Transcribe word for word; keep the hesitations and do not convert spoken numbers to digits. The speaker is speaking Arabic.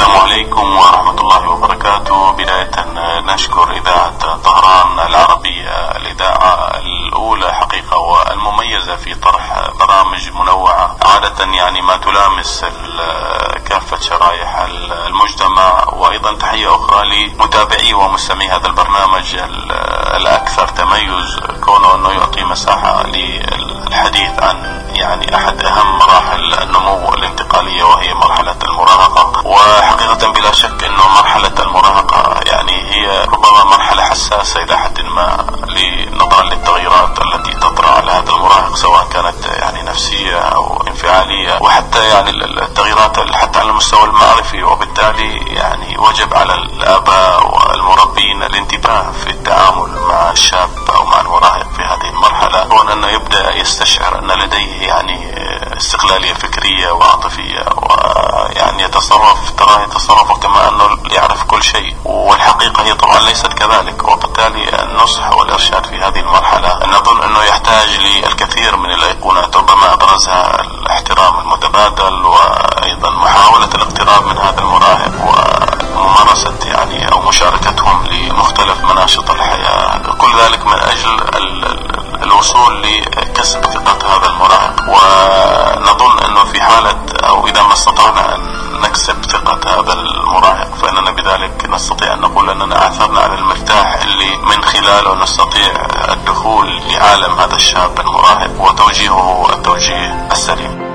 السلام عليكم ورحمة الله وبركاته. بداية نشكر إذاعة طهران العربية، الإذاعة الأولى حقيقة والمميزة في طرح برامج منوعة عادة يعني ما تلامس كافة شرائح المجتمع. وأيضا تحية أخرى لمتابعي ومستمعي هذا البرنامج الأكثر تميز، كونه أنه يعطي مساحة للحديث عن يعني أحد أهم مراحل النمو الانتقالية وهي مرحلة المراهقة. وحقيقة بلا شك أنه مرحلة المراهقة يعني هي ربما مرحلة حساسة إلى حد ما لنظرا للتغيرات التي تطرأ على هذا المراهق، سواء كانت يعني نفسية أو انفعالية، وحتى يعني التغييرات حتى على المستوى المعرفي. وبالتالي يعني وجب على الآباء والمربين الانتباه في التعامل مع الشاب أو مع المراهق في هذه المرحلة، كون أنه يبدأ يستشعر أن لديه يعني استقلالية فكرية وعاطفية، ويعني يتصرف تراه يتصرف كما أنه يعرف كل شيء، والحقيقة هي طبعا ليست كذلك. وبالتالي النصح والإرشاد في هذه المرحلة نظن أنه يحتاج للكثير من الأيقونات، ربما أبرزها الاحترام المتبادل، وأيضا محاولة الاقتراب من هذا المراهق وممارسة يعني أو مشاركتهم لمختلف مناشط الحياة، كل ذلك من أجل الوصول لكسب ثقة هذا المراهق. ونظن أنه في حالة أو إذا ما استطعنا أن نكسب ثقة هذا المراهق، فإننا بذلك نستطيع أن نقول أننا عثرنا على المفتاح اللي من خلاله نستطيع الدخول لعالم هذا الشاب المراهق وتوجيهه التوجيه السليم.